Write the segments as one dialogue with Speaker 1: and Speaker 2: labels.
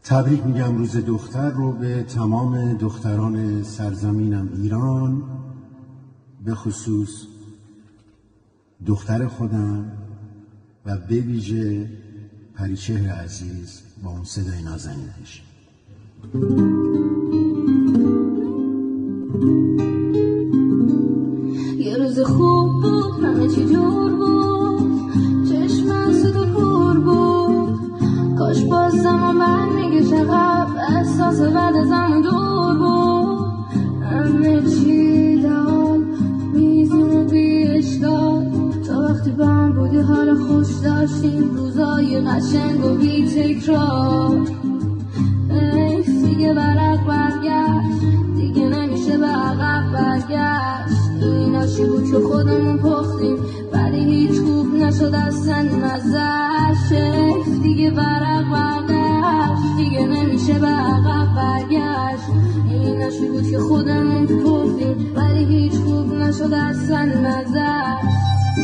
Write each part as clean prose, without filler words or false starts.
Speaker 1: تبریک میگم روز دختر رو به تمام دختران سرزمینم ایران، به خصوص دختر خودم و به ویژه پریچهر عزیز با اون صدای نازنینش.
Speaker 2: یه روز خوب بود، همه چی جور بود، چشمم سود و کور بود، کاش باز زمان برمیگشت عقب، احساس بعد از همون دور بود، همه چی دال میزون و بی اشکال، تا وقتی با هم بودی حال خوش داشتیم، روزای قشنگ و بی تکرار. دیگه برق برگشت، دیگه نمیشه به عقب برگشت، این آشی بود که خودمون پختیم ولی هیچ خوب نشد اصلا مزهش. دیگه برق برگشت، دیگه نمیشه به عقب برگشت، این آشی بود که خودمون پختیم ولی هیچ خوب نشد اصلا مزهش.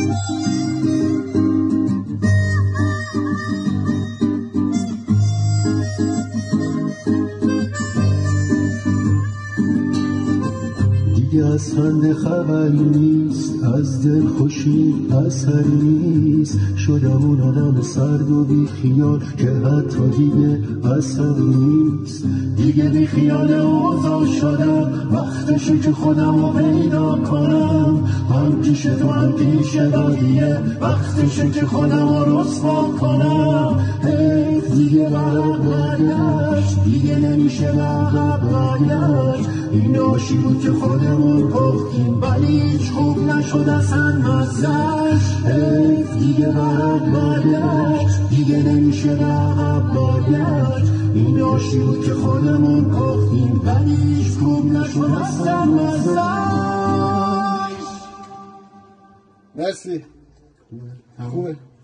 Speaker 1: دیگه از خنده خبری نیست، از دل خوشی اثری نیست، شدم اون آدم سرد و بی خیال که حتی دیگه اثری نیست. دیگه بی خیال اوضاع شدم، وقتشه که خودم رو پیدا کنم، هم پیش تو هم پیش دادیه، وقتشه که خودم رو رسوا کنم. دیگه برق برگشت، دیگه نمیشه عقب برگشت، این آشی بود که خودمون پختیم ولی هیچ خوب نشد اصلا مزهش. دیگه برق برگشت، دیگه نمیشه عقب برگشت، این آشی بود که خودمون پختیم ولی هیچ خوب نشد اصلا مزهش.
Speaker 3: مرسی. خوبه.